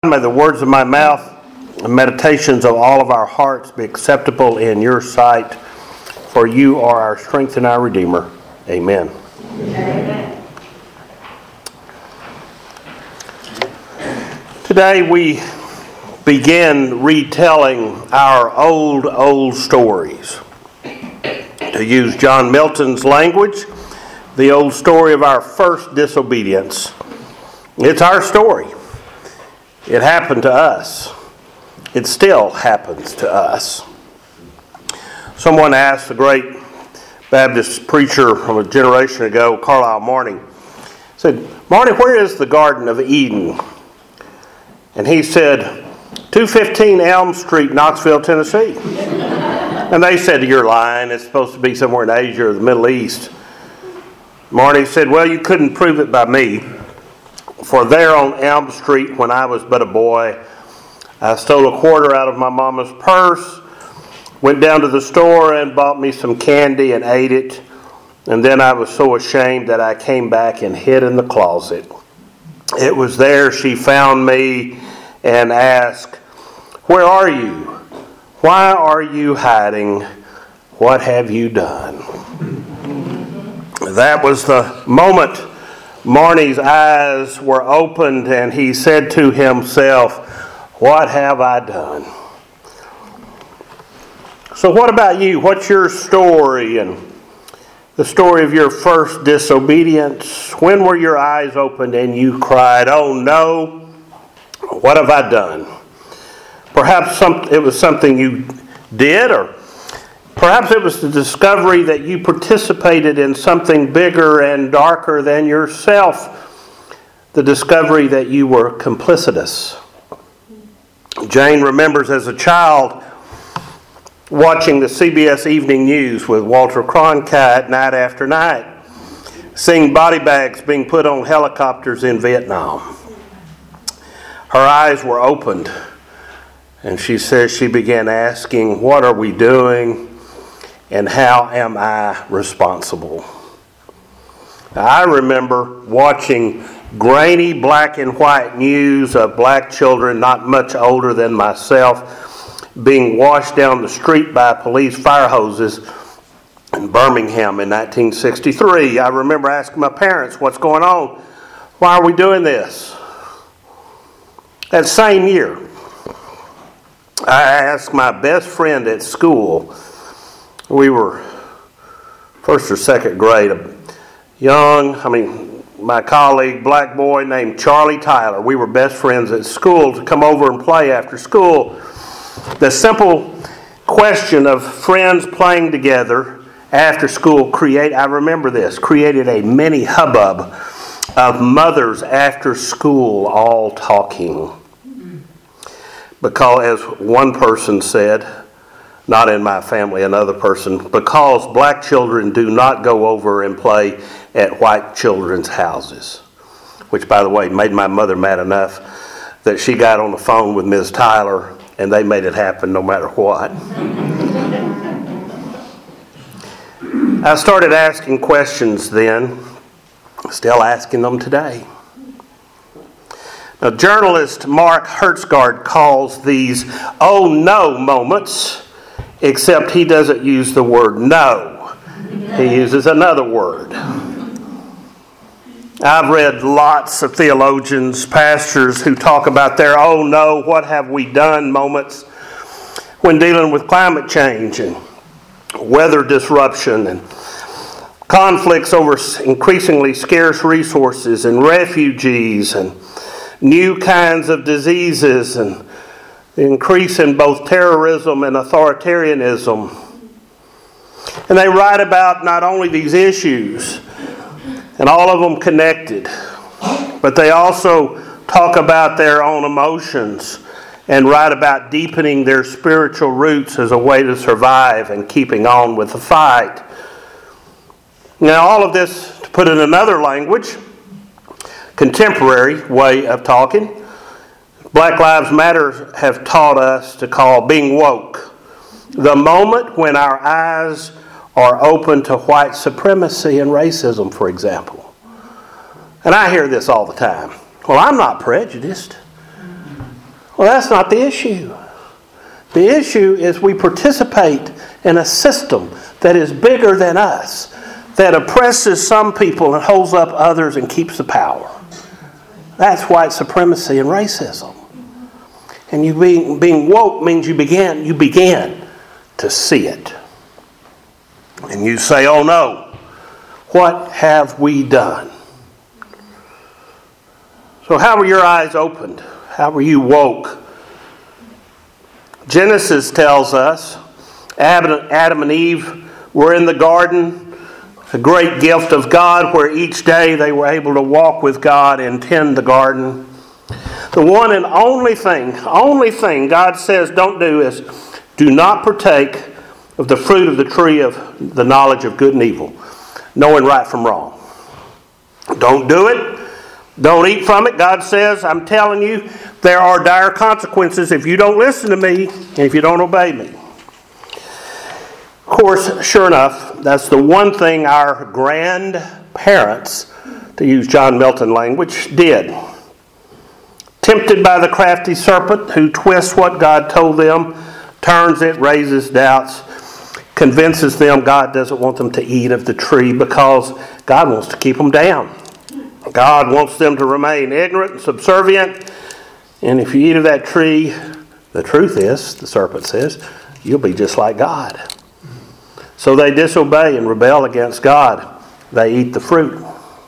May the words of my mouth and meditations of all of our hearts be acceptable in your sight, for you are our strength and our Redeemer. Amen. Amen. Today we begin retelling our old stories. To use John Milton's language, the old story of our first disobedience. It's our story. It happened to us. It still happens to us. Someone asked the great Baptist preacher from a generation ago, Carlisle Marney, said, "Marney, where is the Garden of Eden?" And he said, 215 Elm Street, Knoxville, Tennessee. And they said, "You're lying. It's supposed to be somewhere in Asia or the Middle East." Marney said, "Well, you couldn't prove it by me. For there on Elm Street, when I was but a boy, I stole a quarter out of my mama's purse, went down to the store and bought me some candy and ate it, and then I was so ashamed that I came back and hid in the closet. It was there she found me and asked, 'Where are you? Why are you hiding? What have you done?'" That was the moment Marney's eyes were opened and he said to himself, "What have I done?" So what about you? What's your story and the story of your first disobedience? When were your eyes opened and you cried, "Oh no, what have I done?" Perhaps it was something you did, or perhaps it was the discovery that you participated in something bigger and darker than yourself, the discovery that you were complicitous. Jane remembers as a child watching the CBS Evening News with Walter Cronkite night after night, seeing body bags being put on helicopters in Vietnam. Her eyes were opened, and she says she began asking, "What are we doing? And how am I responsible?" I remember watching grainy black and white news of black children not much older than myself being washed down the street by police fire hoses in Birmingham in 1963. I remember asking my parents, "What's going on? Why are we doing this?" That same year, I asked my best friend at school. We were first or second grade. My colleague, black boy named Charlie Tyler. We were best friends at school, to come over and play after school. The simple question of friends playing together after school created a mini hubbub of mothers after school all talking. Because, as one person said, not in my family, another person, because black children do not go over and play at white children's houses. Which, by the way, made my mother mad enough that she got on the phone with Ms. Tyler and they made it happen no matter what. I started asking questions then, still asking them today. Now, journalist Mark Hertsgaard calls these "oh no" moments, except he doesn't use the word "no." He uses another word. I've read lots of theologians, pastors who talk about their "oh no, what have we done" moments when dealing with climate change and weather disruption and conflicts over increasingly scarce resources and refugees and new kinds of diseases and the increase in both terrorism and authoritarianism. And they write about not only these issues, and all of them connected, but they also talk about their own emotions and write about deepening their spiritual roots as a way to survive and keeping on with the fight. Now, all of this, to put it in another language, contemporary way of talking, Black Lives Matter have taught us to call being woke. The moment when our eyes are open to white supremacy and racism, for example. And I hear this all the time. "Well, I'm not prejudiced. Well, that's not the issue. The issue is we participate in a system that is bigger than us, that oppresses some people and holds up others and keeps the power. That's white supremacy and racism. And you being woke means you began to see it. And you say, oh no, what have we done? So how were your eyes opened? How were you woke? Genesis tells us Adam and Eve were in the garden, a great gift of God, where each day they were able to walk with God and tend the garden. The one and only thing God says don't do is do not partake of the fruit of the tree of the knowledge of good and evil, knowing right from wrong. Don't do it. Don't eat from it. God says, I'm telling you, there are dire consequences if you don't listen to me and if you don't obey me. Of course, sure enough, that's the one thing our grandparents, to use John Milton language, did. Tempted by the crafty serpent who twists what God told them, turns it, raises doubts, convinces them God doesn't want them to eat of the tree because God wants to keep them down. God wants them to remain ignorant and subservient. And if you eat of that tree, the truth is, the serpent says, you'll be just like God. So they disobey and rebel against God. They eat the fruit.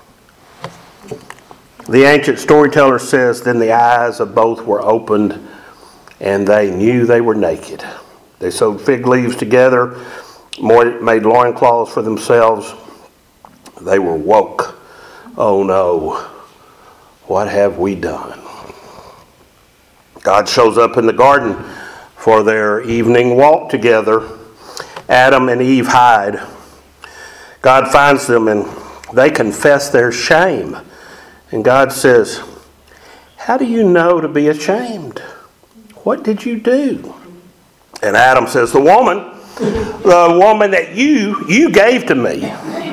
The ancient storyteller says, then the eyes of both were opened and they knew they were naked. They sewed fig leaves together, made loincloths for themselves. They were woke. Oh no, what have we done? God shows up in the garden for their evening walk together. Adam and Eve hide. God finds them and they confess their shame. And God says, how do you know to be ashamed? What did you do? And Adam says, the woman that you gave to me,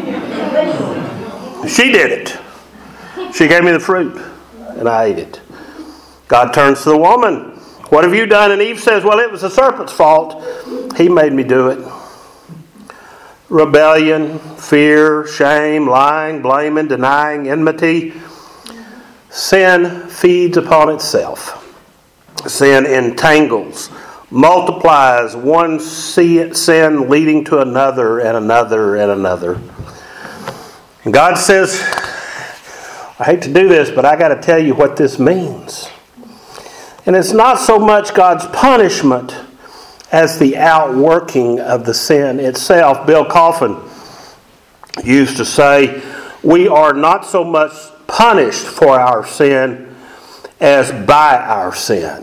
she did it. She gave me the fruit, and I ate it. God turns to the woman. What have you done? And Eve says, well, it was the serpent's fault. He made me do it. Rebellion, fear, shame, lying, blaming, denying, enmity. Sin feeds upon itself. Sin entangles, multiplies, one sin leading to another and another and another. And God says, I hate to do this, but I got to tell you what this means. And it's not so much God's punishment as the outworking of the sin itself. Bill Coffin used to say, we are not so much punished for our sin as by our sin.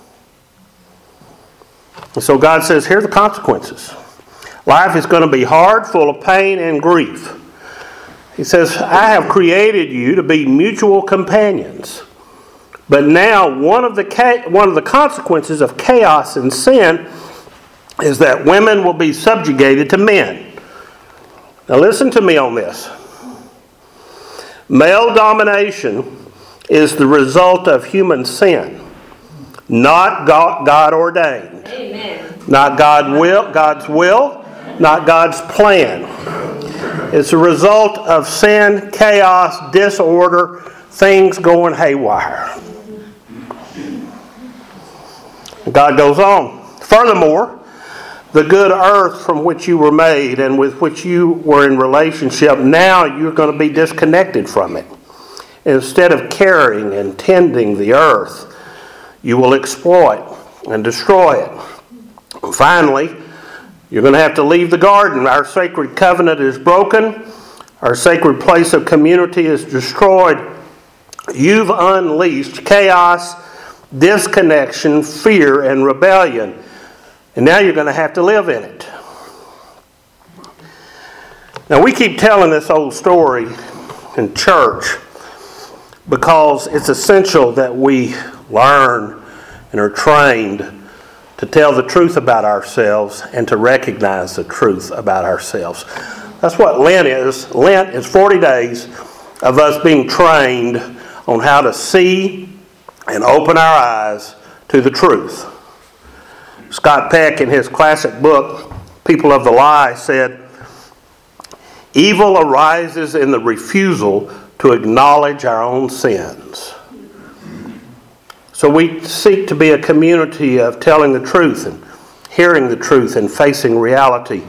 And so God says, here are the consequences. Life is going to be hard, full of pain and grief. He says, I have created you to be mutual companions. But now one of the consequences of chaos and sin is that women will be subjugated to men. Now listen to me on this. Male domination is the result of human sin, not God ordained. Amen. Not God's will, not God's plan. It's a result of sin, chaos, disorder, things going haywire. God goes on. Furthermore, the good earth from which you were made and with which you were in relationship, now you're going to be disconnected from it. Instead of caring and tending the earth, you will exploit and destroy it. And finally, you're going to have to leave the garden. Our sacred covenant is broken. Our sacred place of community is destroyed. You've unleashed chaos, disconnection, fear, and rebellion. And now you're going to have to live in it. Now we keep telling this old story in church because it's essential that we learn and are trained to tell the truth about ourselves and to recognize the truth about ourselves. That's what Lent is. Lent is 40 days of us being trained on how to see and open our eyes to the truth. Scott Peck, in his classic book, People of the Lie, said, "Evil arises in the refusal to acknowledge our own sins." So we seek to be a community of telling the truth and hearing the truth and facing reality.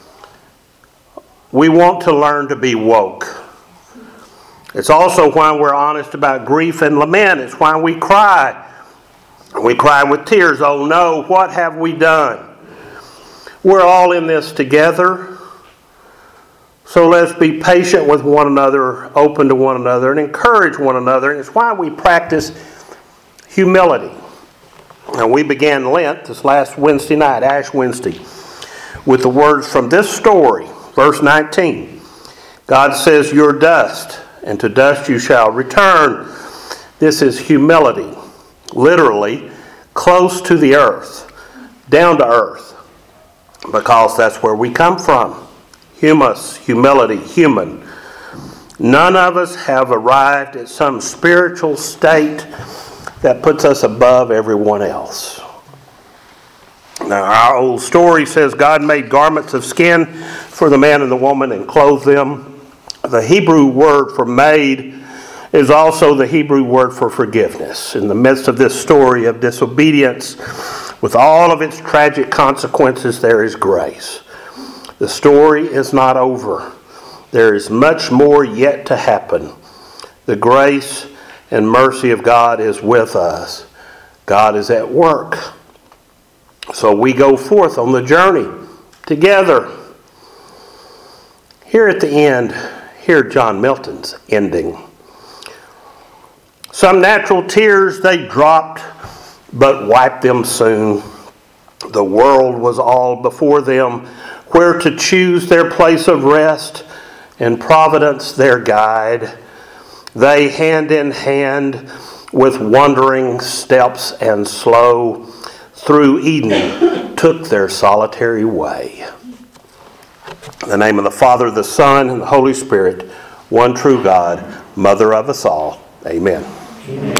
We want to learn to be woke. It's also why we're honest about grief and lament. It's why we cry. We cry with tears, "Oh no, what have we done?" We're all in this together. So let's be patient with one another, open to one another, and encourage one another. And it's why we practice humility. And we began Lent this last Wednesday night, Ash Wednesday, with the words from this story, verse 19. God says, "You're dust, and to dust you shall return." This is humility. Literally, close to the earth, down to earth, because that's where we come from. Humus, humility, human. None of us have arrived at some spiritual state that puts us above everyone else. Now, our old story says God made garments of skin for the man and the woman and clothed them. The Hebrew word for made is also the Hebrew word for forgiveness. In the midst of this story of disobedience, with all of its tragic consequences, there is grace. The story is not over. There is much more yet to happen. The grace and mercy of God is with us. God is at work. So we go forth on the journey together. Here at the end, hear John Milton's ending. "Some natural tears they dropped, but wiped them soon. The world was all before them, where to choose their place of rest, and Providence their guide. They, hand in hand, with wandering steps and slow, through Eden took their solitary way." In the name of the Father, the Son, and the Holy Spirit, one true God, Mother of us all. Amen. Amen.